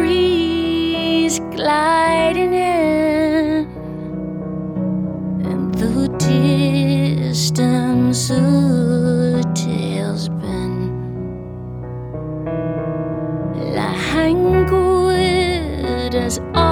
breeze gliding in, and the distance a tailspin, languid as